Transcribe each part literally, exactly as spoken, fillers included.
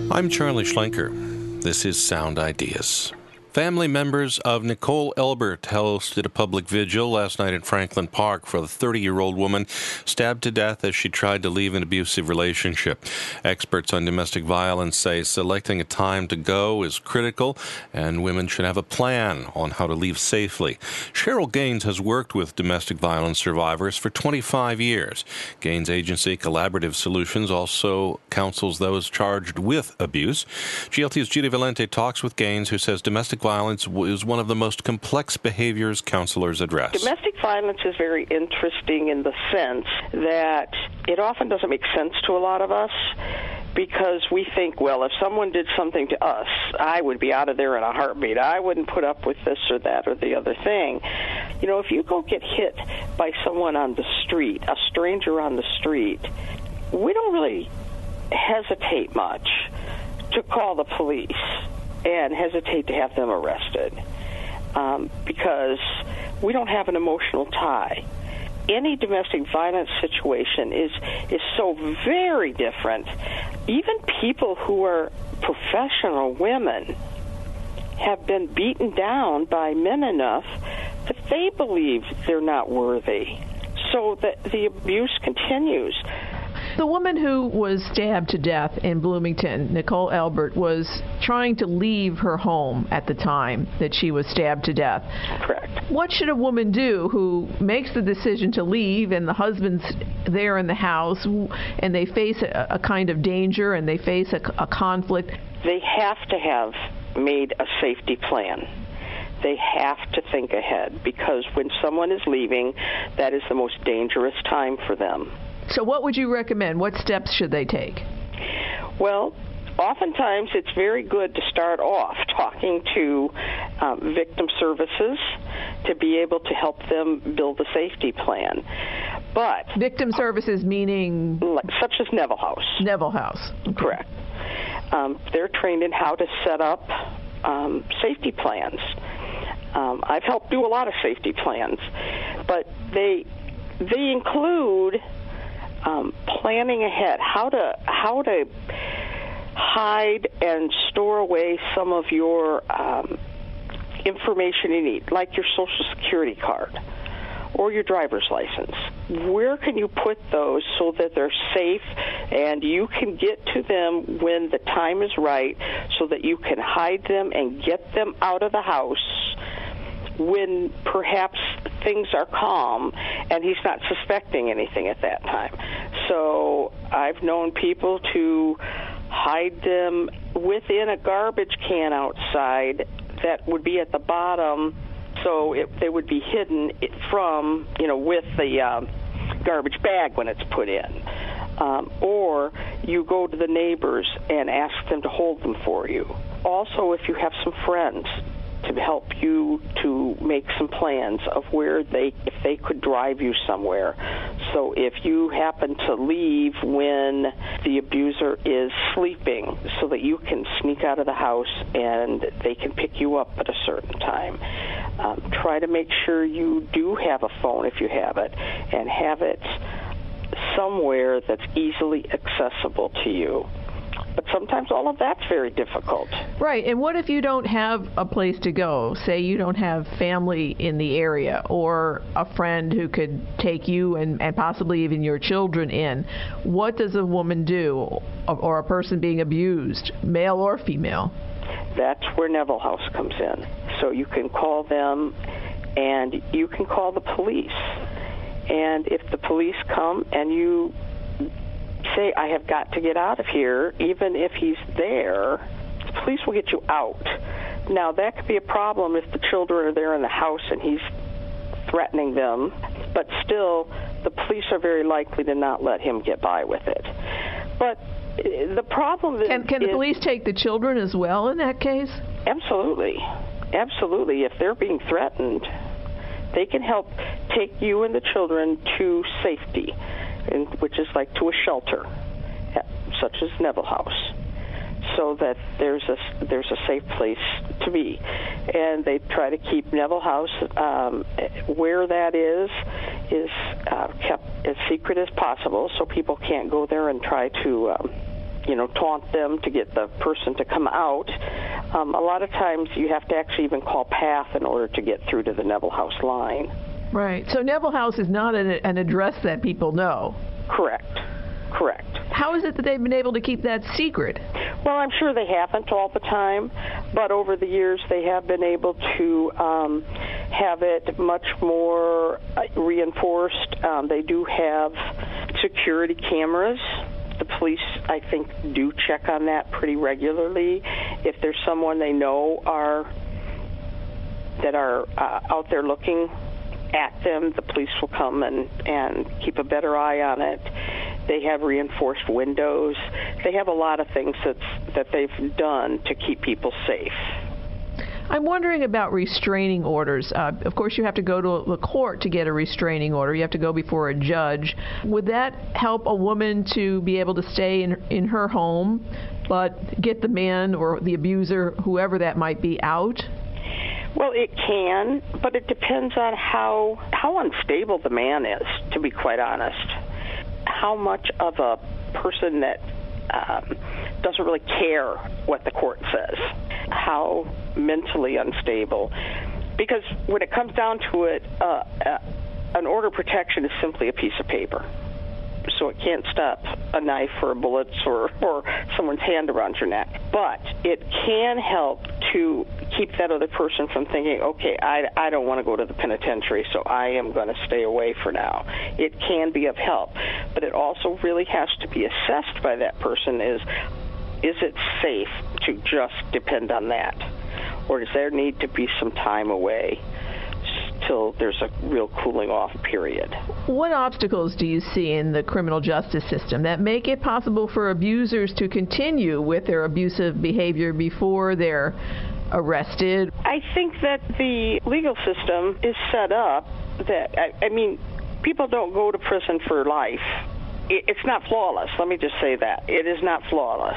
I'm Charlie Schlenker. This is Sound Ideas. Family members of Nicole Elbert hosted a public vigil last night in Franklin Park for the thirty-year-old woman stabbed to death as she tried to leave an abusive relationship. Experts on domestic violence say selecting a time to go is critical, and women should have a plan on how to leave safely. Cheryl Gaines has worked with domestic violence survivors for twenty-five years. Gaines' agency, Collaborative Solutions, also counsels those charged with abuse. G L T's Judy Valente talks with Gaines, who says domestic violence is one of the most complex behaviors counselors address. Domestic violence is very interesting in the sense that it often doesn't make sense to a lot of us because we think, well, if someone did something to us, I would be out of there in a heartbeat. I wouldn't put up with this or that or the other thing. You know, if you go get hit by someone on the street, a stranger on the street, we don't really hesitate much to call the police and hesitate to have them arrested um, because we don't have an emotional tie. Any domestic violence situation is is so very different. Even people who are professional women have been beaten down by men enough that they believe they're not worthy. So that the abuse continues. The woman who was stabbed to death in Bloomington, Nicole Elbert, was trying to leave her home at the time that she was stabbed to death. Correct. What should a woman do who makes the decision to leave and the husband's there in the house and they face a, a kind of danger and they face a, a conflict? They have to have made a safety plan. They have to think ahead because when someone is leaving, that is the most dangerous time for them. So what would you recommend? What steps should they take? Well, oftentimes it's very good to start off talking to um, victim services to be able to help them build a safety plan. But victim services meaning? Like, such as Neville House. Neville House. Okay. Correct. Um, they're trained in how to set up um, safety plans. Um, I've helped do a lot of safety plans, but they they include Um, planning ahead, how to how to hide and store away some of your um, information you need, like your Social Security card or your driver's license. Where can you put those so that they're safe and you can get to them when the time is right so that you can hide them and get them out of the house when perhaps things are calm and he's not suspecting anything at that time. So I've known people to hide them within a garbage can outside that would be at the bottom, so it, they would be hidden from, you know, with the um, garbage bag when it's put in. Um, or you go to the neighbors and ask them to hold them for you. Also, if you have some friends, to help you to make some plans of where they, if they could drive you somewhere. So if you happen to leave when the abuser is sleeping so that you can sneak out of the house and they can pick you up at a certain time. Um, try to make sure you do have a phone if you have it, and have it somewhere that's easily accessible to you. But sometimes all of that's very difficult. Right. And what if you don't have a place to go? Say you don't have family in the area or a friend who could take you and, and possibly even your children in. What does a woman do, or a person being abused, male or female? That's where Neville House comes in. So you can call them and you can call the police. And if the police come and you say, I have got to get out of here, even if he's there, the police will get you out. Now, that could be a problem if the children are there in the house and he's threatening them, but still, the police are very likely to not let him get by with it. But the problem is... Can, can the police take the children as well in that case? Absolutely. Absolutely. If they're being threatened, they can help take you and the children to safety, which is like to a shelter, such as Neville House, so that there's a there's a safe place to be. And they try to keep Neville House um, where that is is uh, kept as secret as possible, so people can't go there and try to um, you know, taunt them to get the person to come out. Um, a lot of times you have to actually even call PATH in order to get through to the Neville House line. Right. So Neville House is not an, an address that people know. Correct. Correct. How is it that they've been able to keep that secret? Well, I'm sure they haven't all the time, but over the years they have been able to um, have it much more reinforced. Um, they do have security cameras. The police, I think, do check on that pretty regularly. If there's someone they know are that are uh, out there looking at them, the police will come and, and keep a better eye on it. They have reinforced windows. They have a lot of things that's, that they've done to keep people safe. I'm wondering about restraining orders. Uh, of course, you have to go to the court to get a restraining order. You have to go before a judge. Would that help a woman to be able to stay in, in her home, but get the man or the abuser, whoever that might be, out? Well, it can, but it depends on how how unstable the man is, to be quite honest. How much of a person that um, doesn't really care what the court says. How mentally unstable. Because when it comes down to it, uh, uh, an order of protection is simply a piece of paper. So it can't stop a knife or bullets or, or someone's hand around your neck. But it can help to keep that other person from thinking, okay, I, I don't want to go to the penitentiary, so I am going to stay away for now. It can be of help. But it also really has to be assessed by that person is, is it safe to just depend on that? Or does there need to be some time away till there's a real cooling off period? What obstacles do you see in the criminal justice system that make it possible for abusers to continue with their abusive behavior before they're arrested? I think that the legal system is set up that, I, I mean, people don't go to prison for life. It, it's not flawless. Let me just say that. It is not flawless.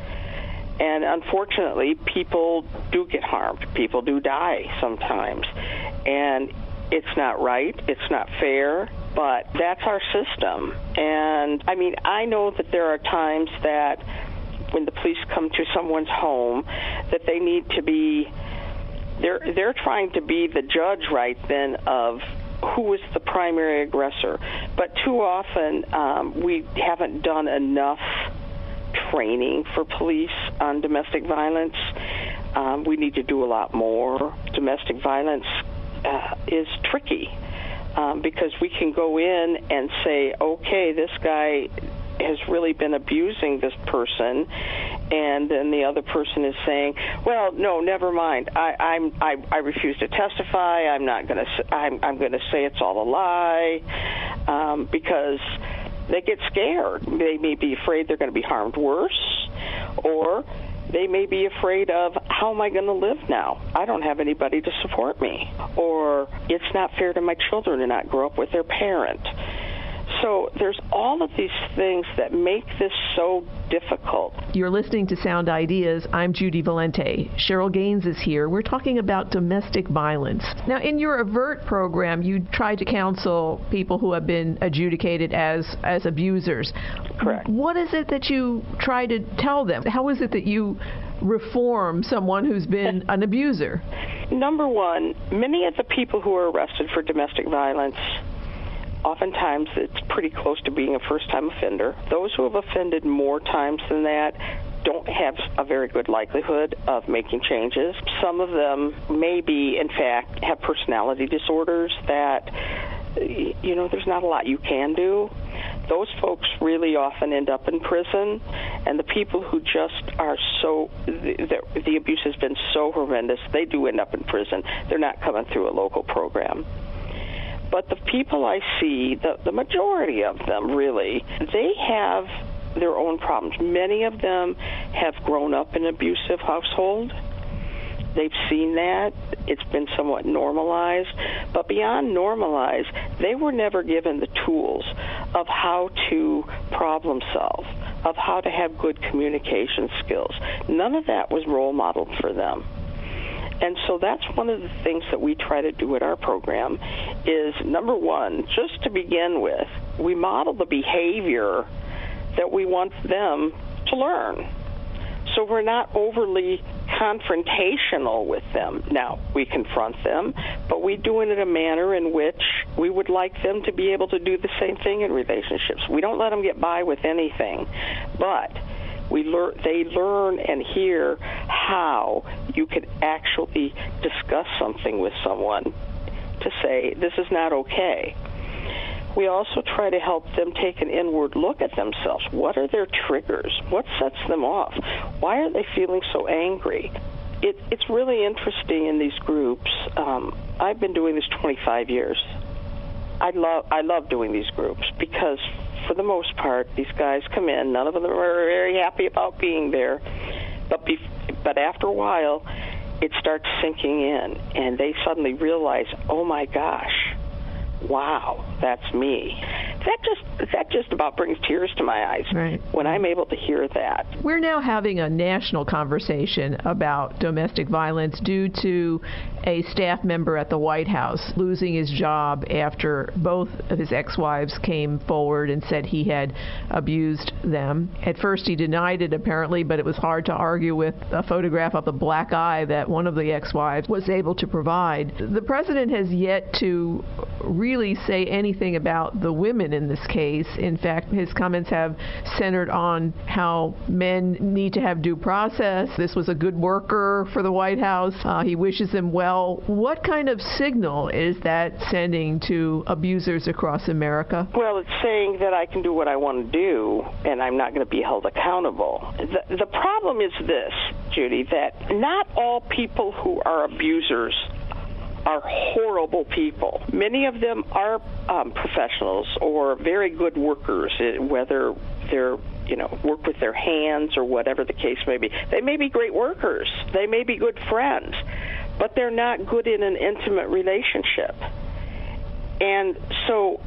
And unfortunately, people do get harmed. People do die sometimes. And it's not right. It's not fair. But that's our system. And, I mean, I know that there are times that when the police come to someone's home that they need to be, they're, they're trying to be the judge right then of who is the primary aggressor. But too often, um, we haven't done enough training for police on domestic violence. Um, we need to do a lot more. Domestic violence uh, is tricky um, because we can go in and say, okay, this guy has really been abusing this person, and then the other person is saying, well, no, never mind. I, I'm I, I refuse to testify. I'm not going to. I'm I'm going to say it's all a lie um, because they get scared. They may be afraid they're going to be harmed worse, or they may be afraid of, how am I going to live now? I don't have anybody to support me. Or it's not fair to my children to not grow up with their parent. So there's all of these things that make this so difficult. You're listening to Sound Ideas. I'm Judy Valente. Cheryl Gaines is here. We're talking about domestic violence. Now, in your AVERT program, you try to counsel people who have been adjudicated as, as abusers. Correct. What is it that you try to tell them? How is it that you reform someone who's been an abuser? Number one, many of the people who are arrested for domestic violence, oftentimes it's pretty close to being a first-time offender. Those who have offended more times than that don't have a very good likelihood of making changes. Some of them maybe, in fact, have personality disorders that, you know, there's not a lot you can do. Those folks really often end up in prison, and the people who just are so, the, the abuse has been so horrendous, they do end up in prison. They're not coming through a local program. But the people I see, the, the majority of them really, they have their own problems. Many of them have grown up in an abusive household. They've seen that. It's been somewhat normalized. But beyond normalized, they were never given the tools of how to problem solve, of how to have good communication skills. None of that was role modeled for them. And so that's one of the things that we try to do at our program is, number one, just to begin with, we model the behavior that we want them to learn. So we're not overly confrontational with them. Now, we confront them, but we do it in a manner in which we would like them to be able to do the same thing in relationships. We don't let them get by with anything, but we learn, they learn and hear how you can actually discuss something with someone to say, this is not okay. We also try to help them take an inward look at themselves. What are their triggers? What sets them off? Why are they feeling so angry? It, it's really interesting in these groups. Um, I've been doing this twenty-five years. I love I love doing these groups because, for the most part, these guys come in. None of them are very happy about being there. But be, but after a while, it starts sinking in, and they suddenly realize, oh my gosh, wow, that's me. That just that just about brings tears to my eyes right. when I'm able to hear that. We're now having a national conversation about domestic violence due to a staff member at the White House losing his job after both of his ex-wives came forward and said he had abused them. At first he denied it, apparently, but it was hard to argue with a photograph of the black eye that one of the ex-wives was able to provide. The president has yet to really say anything about the women in this case. In fact, his comments have centered on how men need to have due process. This was a good worker for the White House. Uh, he wishes them well. What kind of signal is that sending to abusers across America? Well, it's saying that I can do what I want to do, and I'm not going to be held accountable. The, the problem is this, Judy, that not all people who are abusers are horrible people. Many of them are um, professionals or very good workers, whether they're, you know, work with their hands or whatever the case may be. They may be great workers. They may be good friends, but they're not good in an intimate relationship. And so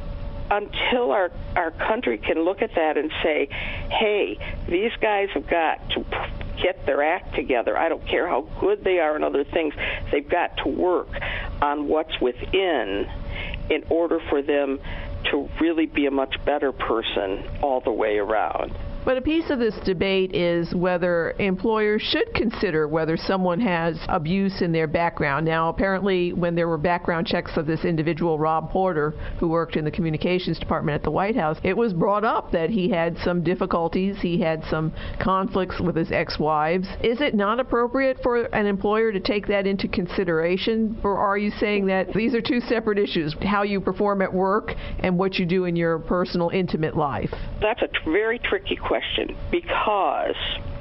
until our, our country can look at that and say, hey, these guys have got to get their act together. I don't care how good they are and other things. They've got to work on what's within in order for them to really be a much better person all the way around. But a piece of this debate is whether employers should consider whether someone has abuse in their background. Now, apparently, when there were background checks of this individual, Rob Porter, who worked in the communications department at the White House, it was brought up that he had some difficulties. He had some conflicts with his ex-wives. Is it not appropriate for an employer to take that into consideration? Or are you saying that these are two separate issues, how you perform at work and what you do in your personal, intimate life? That's a t- very tricky question. question because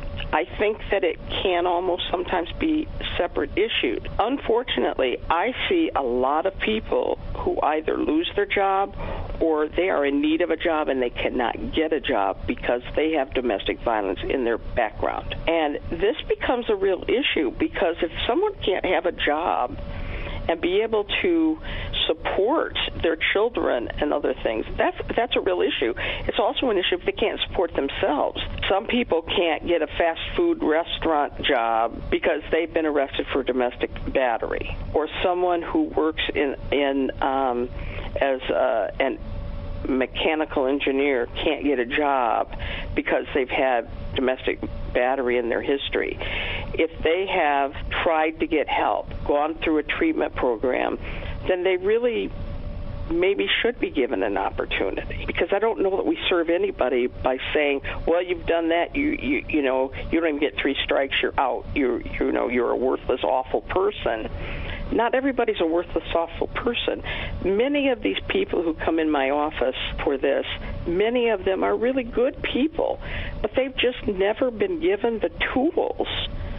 I think that it can almost sometimes be separate issues. Unfortunately, I see a lot of people who either lose their job or they are in need of a job and they cannot get a job because they have domestic violence in their background. And this becomes a real issue because if someone can't have a job and be able to support their children and other things, that's that's a real issue. It's also an issue if they can't support themselves. Some people can't get a fast food restaurant job because they've been arrested for domestic battery, or someone who works in in um, as uh, an mechanical engineer can't get a job because they've had domestic battery in their history. If they have tried to get help, gone through a treatment program, then they really maybe should be given an opportunity, because I don't know that we serve anybody by saying, well, you've done that, you you you know, you don't even get three strikes, you're out, you're you know, you're a worthless, awful person. Not everybody's a worthless, awful person. Many of these people who come in my office for this, many of them are really good people, but they've just never been given the tools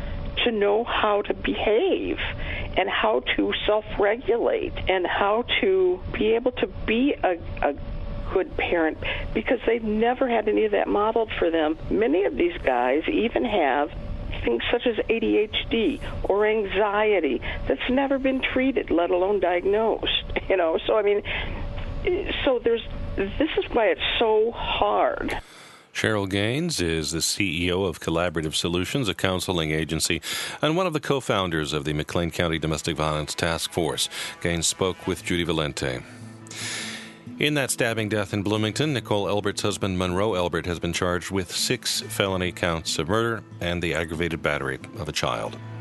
to know how to behave and how to self-regulate and how to be able to be a, a good parent, because they've never had any of that modeled for them. Many of these guys even have things such as A D H D or anxiety that's never been treated, let alone diagnosed. You know, so I mean, so there's this is why it's so hard. Cheryl Gaines is the C E O of Collaborative Solutions, a counseling agency, and one of the co-founders of the McLean County Domestic Violence Task Force. Gaines spoke with Judy Valente. In that stabbing death in Bloomington, Nicole Elbert's husband, Monroe Elbert, has been charged with six felony counts of murder and the aggravated battery of a child.